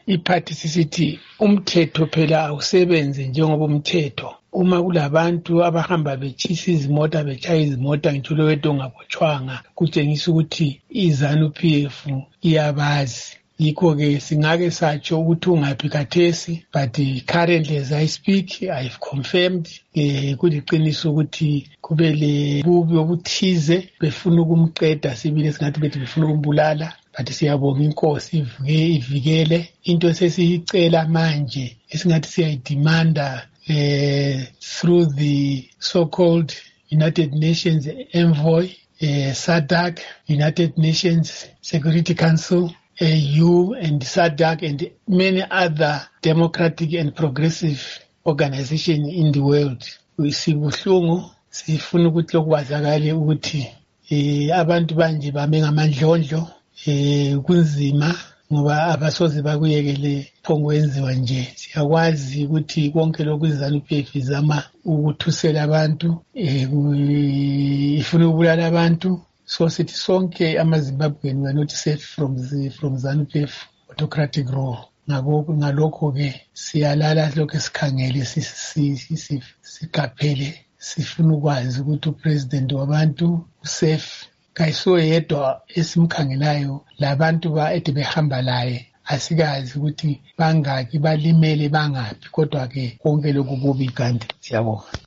iphathi sisithi umthetho phela awusebenze njengoba umthetho uma kulabantu abahamba betshisa izimota betshaya izimota ngitsho lo wedwa ongabotshwanga kutshengisa ukuthi iZANU-PF iyabazi. Yikho-ke singake satsho ukuthi ungaphi khathesi, but currently as I speak I've confirmed kuliqiniso ukuthi kube lebubi obuthize befuna ukumqeda sibili singathi bethi befuna ukumbulala, but siyabonga inkosi ivikele into esesiyicela manje esingathi siyayidimanda through the so-called United Nations envoy, SADC, United Nations Security Council, AU and SADC and many other democratic and progressive organizations in the world. Sibuhlungu sifuna ukuthi lokwazakale ukuthi abantu banje bame ngamandlondlo kunzima ngoba abasoze bakuyekele phongwenziwa nje. Siyakwazi ukuthi konke lokhu iZANU-PF izama ukuthusela abantu ifuna ukubulala abantu. So sithi sonke amaZimbabwean were not safe from ZANU-PF autocratic rule. Ngalokho-ke siyalala lokho esikhangele siqaphele sifuna ukwazi ukuthi upresident wabantu usafe. Kayisiwo yedwa esimkhangelayo, labantu ede behamba laye asikazi ukuthi bangaki balimele bangaphi, kodwa-ke konke lokhu kubi kanti. Siyabonga.